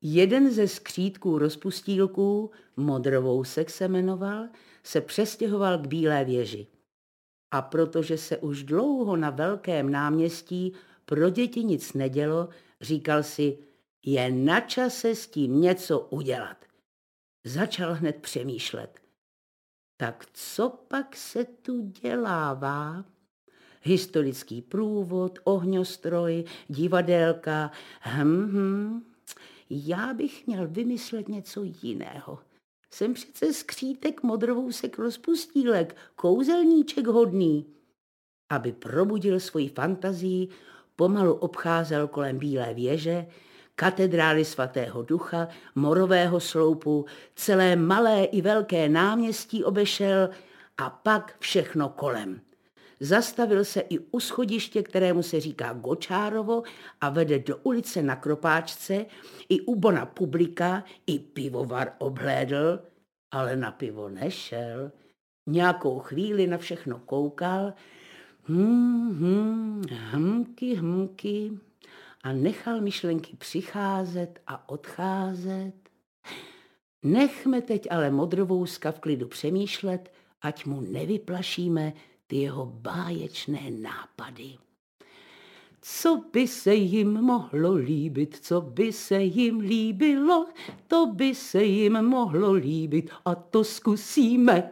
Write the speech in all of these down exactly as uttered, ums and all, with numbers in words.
Jeden ze skřítků rozpustýlků, Modrovousek se jmenoval, se přestěhoval k Bílé věži. A protože se už dlouho na velkém náměstí pro děti nic nedělo, říkal si, je na čase s tím něco udělat. Začal hned přemýšlet. Tak co pak se tu dělává? Historický průvod, ohňostroj, divadélka, hm, hm. Já bych měl vymyslet něco jiného. Jsem přece skřítek Modrovousek rozpustýlek, kouzelníček hodný. Aby probudil svoji fantazii, pomalu obcházel kolem Bílé věže, katedrály svatého Ducha, morového sloupu, celé malé i velké náměstí obešel a pak všechno kolem. Zastavil se i u schodiště, kterému se říká Gočárovo a vede do ulice na Kropáčce, i u bona Publika, i pivovar obhlédl, ale na pivo nešel. Nějakou chvíli na všechno koukal, hm, hm, hmky, hmky a nechal myšlenky přicházet a odcházet. Nechme teď ale Modrovouska v klidu přemýšlet, ať mu nevyplašíme ty jeho báječné nápady. Co by se jim mohlo líbit, co by se jim líbilo, to by se jim mohlo líbit a to zkusíme.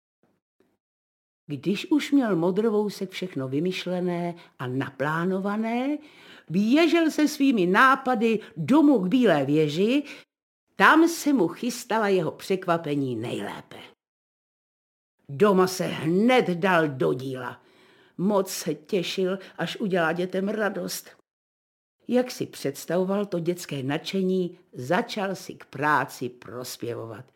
Když už měl Modrovousek všechno vymyšlené a naplánované, běžel se svými nápady domů k Bílé věži, tam se mu chystala jeho překvapení nejlépe. Doma se hned dal do díla. Moc se těšil, až udělá dětem radost. Jak si představoval to dětské nadšení, začal si k práci prospěvovat.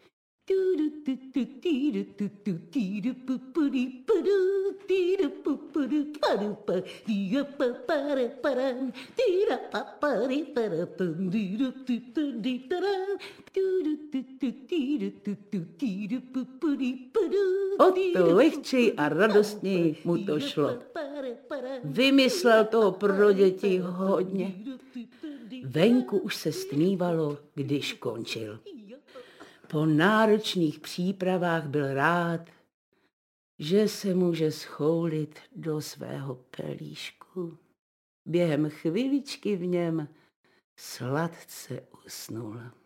O to lehčej a radostněji mu to šlo. Vymyslel toho pro děti hodně. Venku už se stmívalo, když končil. Po náročných přípravách byl rád, že se může schoulit do svého pelíšku. Během chviličky v něm sladce usnul.